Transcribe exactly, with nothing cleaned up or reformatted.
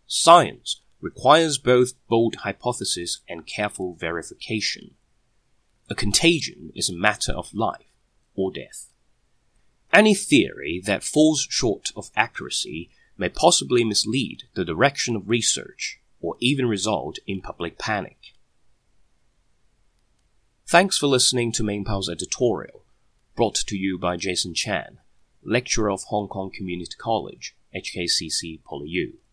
Science requires both bold hypothesis and careful verification. A contagion is a matter of life or death. Any theory that falls short of accuracy may possibly mislead the direction of research or even result in public panic. Thanks for listening to Mainpower's editorial, brought to you by Jason Chan, lecturer of Hong Kong Community College, H K C C PolyU.